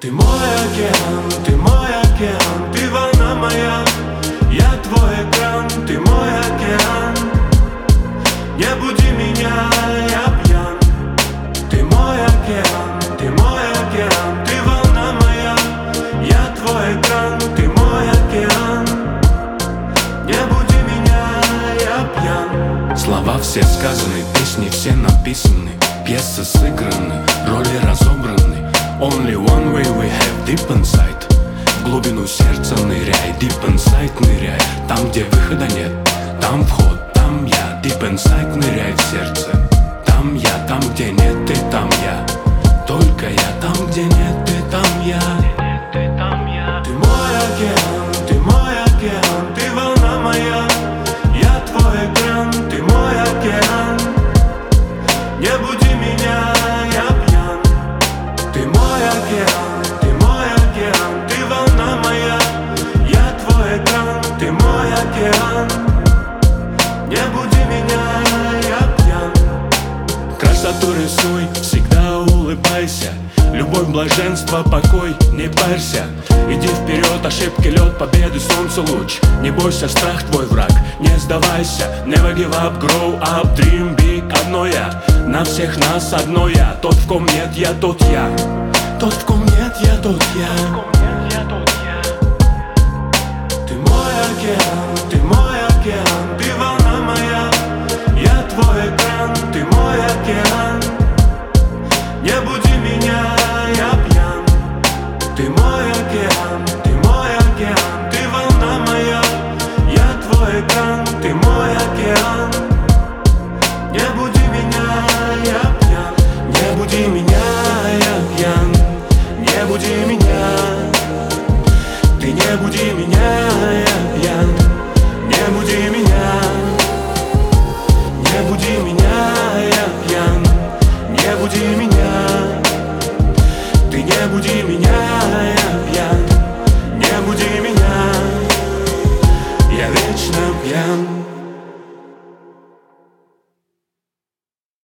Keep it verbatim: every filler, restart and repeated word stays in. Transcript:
Ты мой океан, ты мой океан, ты волна моя, я твой экран, ты мой океан. Не буди меня, я пьян. Ты мой океан, ты мой океан, ты волна моя, я твой экран, ты мой океан. Не буди меня, я пьян. Слова все сказаны, песни все написаны, пьесы сыграны, роли разобраны. Only one way we have deep inside. В глубину сердца ныряй, deep inside ныряй. Там, где выхода нет, там вход, там я. Deep inside ныряй в сердце. Там я, там, где нет, ты там я. Только я, там, где нет, ты там я. Ты мой океан, ты мой океан, ты волна моя, я твой экран, ты мой океан. Не буди меня, я пьян. Ты мой океан, ты мой океан, ты волна моя, я твой экран, ты мой океан. Не буди меня, я пьян. Красоту рисуй, всегда улыбайся. Любовь, блаженство, покой, не парься. Иди вперед, ошибки лед, победы, солнце луч. Не бойся, страх твой враг, не сдавайся. Never give up, grow up, dream big. Одно я, на всех нас одно я. Тот, в ком нет, я тот я. Тот, в ком нет, я тот я.